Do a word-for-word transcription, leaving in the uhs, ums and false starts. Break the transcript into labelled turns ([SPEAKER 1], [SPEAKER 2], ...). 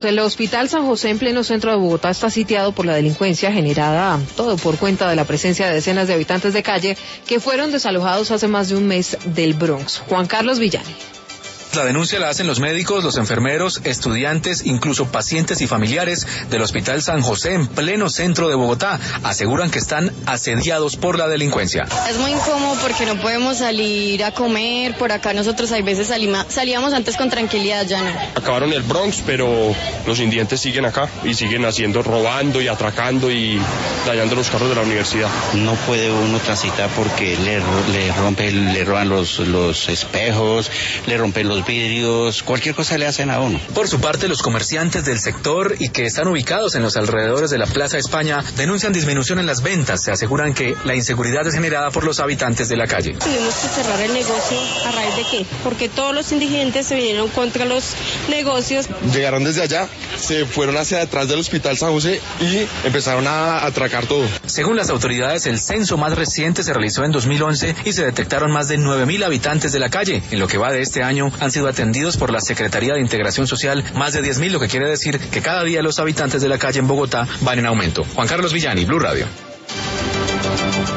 [SPEAKER 1] El Hospital San José en pleno centro de Bogotá está sitiado por la delincuencia generada todo por cuenta de la presencia de decenas de habitantes de calle que fueron desalojados hace más de un mes del Bronx. Juan Carlos Villani.
[SPEAKER 2] La denuncia la hacen los médicos, los enfermeros, estudiantes, incluso pacientes y familiares del Hospital San José en pleno centro de Bogotá. Aseguran que están asediados por la delincuencia.
[SPEAKER 3] Es muy incómodo porque no podemos salir a comer. Por acá nosotros hay veces salima, salíamos antes con tranquilidad, ya no.
[SPEAKER 4] Acabaron el Bronx, pero los indigentes siguen acá y siguen haciendo, robando y atracando y dañando los carros de la universidad.
[SPEAKER 5] No puede uno transitar porque le, le, rompe, le roban los, los espejos, le rompen los vidrios, cualquier cosa le hacen a uno.
[SPEAKER 2] Por su parte, los comerciantes del sector y que están ubicados en los alrededores de la Plaza España denuncian disminución en las ventas. Se aseguran que la inseguridad es generada por los habitantes de la calle.
[SPEAKER 6] Tuvimos que cerrar el negocio, ¿a raíz de qué? Porque todos los indigentes se vinieron contra los negocios.
[SPEAKER 7] Llegaron desde allá, se fueron hacia detrás del Hospital San José y empezaron a atracar todo.
[SPEAKER 2] Según las autoridades, el censo más reciente se realizó en dos mil once y se detectaron más de nueve mil habitantes de la calle. En lo que va de este año han sido atendidos por la Secretaría de Integración Social más de diez mil, lo que quiere decir que cada día los habitantes de la calle en Bogotá van en aumento. Juan Carlos Villani, Blue Radio.